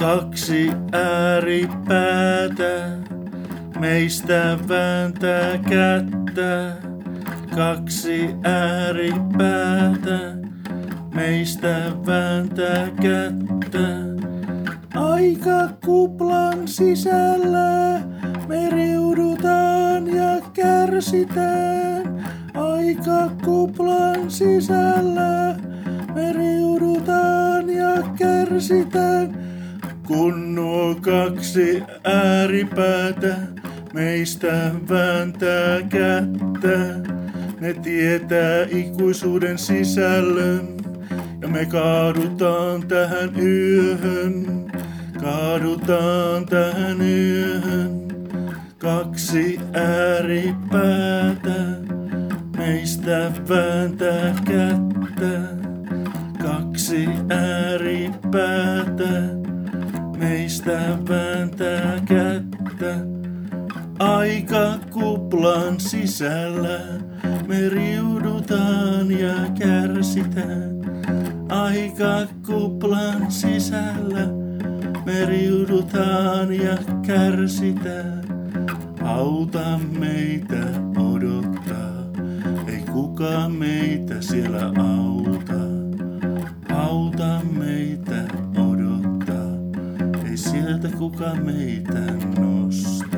Kaksi ääripäätä meistä vääntää kättä. Kaksi ääripäätä meistä vääntää kättä. Aika kuplan sisällä me riudutaan ja kärsitään. Aika kuplan sisällä me riudutaan ja kärsitään. Kun nuo kaksi ääripäätä meistä vääntää kättä, ne tietää ikuisuuden sisällön ja me kaadutaan tähän yöhön. Kaadutaan tähän yöhön. Kaksi ääripäätä meistä vääntää kättä. Kaksi ääripäätä meistä vääntää kättä. Aika kuplan sisällä me riudutaan ja kärsitään. Aika kuplan sisällä me riudutaan ja kärsitään. Auta meitä odottaa, ei kukaan meitä siellä auta. Auta meitä odottaa, ei sieltä kukaan meitä nosta.